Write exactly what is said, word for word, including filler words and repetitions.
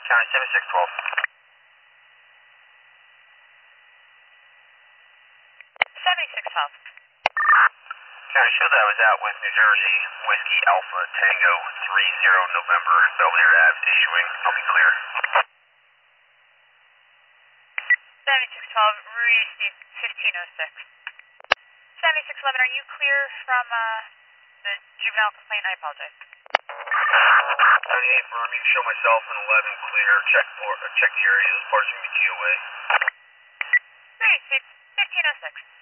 County seventy-six twelve. seventy-six twelve. County, show that I was out with New Jersey, Whiskey Alpha Tango three zero November, Belvedere Ave, issuing. I'll be clear. seventy-six twelve, received fifteen oh six. seventy-six eleven, are you clear from uh, the juvenile complaint? I apologize. seventy-eight for me to show myself and eleven clear. Check for uh, check the area as part of the G O A. Received fifteen oh six.